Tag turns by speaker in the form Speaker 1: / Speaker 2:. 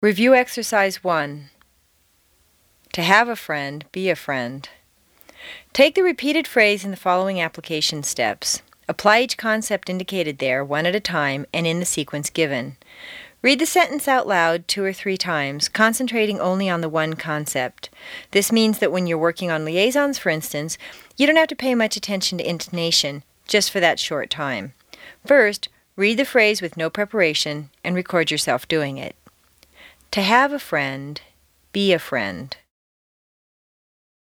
Speaker 1: Review Exercise 1. To have a friend, be a friend. Take the repeated phrase in the following application steps. Apply each concept indicated there, one at a time, and in the sequence given. Read the sentence out loud 2 or 3 times, concentrating only on the one concept. This means that when you're working on liaisons, for instance, you don't have to pay much attention to intonation, just for that short time. First, read the phrase with no preparation and record yourself doing it. To have a friend, be a friend.